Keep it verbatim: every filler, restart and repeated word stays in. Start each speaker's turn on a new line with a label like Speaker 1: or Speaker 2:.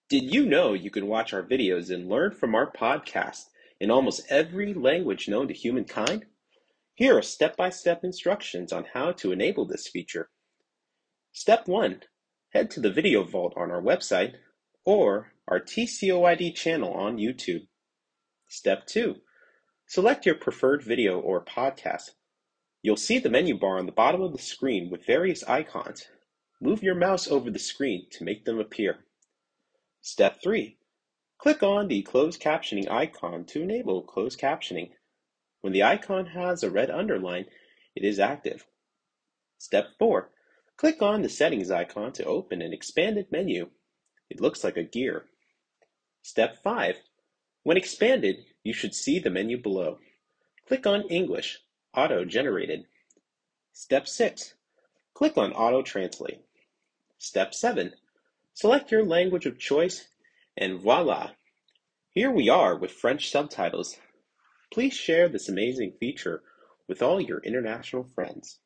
Speaker 1: Did you know you can watch our videos and learn from our podcast in almost every language known to humankind? Here are step-by-step instructions on how to enable this feature. Step one. Head to the Video Vault on our website or our T C O I D channel on YouTube. Step two. Select your preferred video or podcast. You'll see the menu bar on the bottom of the screen with various icons. Move your mouse over the screen to make them appear. Step three. Click on the closed captioning icon to enable closed captioning. When the icon has a red underline, it is active. Step four. Click on the settings icon to open an expanded menu. It looks like a gear. Step five. When expanded, you should see the menu below. Click on English, auto-generated. Step six. Click on Auto Translate. Step seven. Select your language of choice, and voila! Here we are with French subtitles. Please share this amazing feature with all your international friends.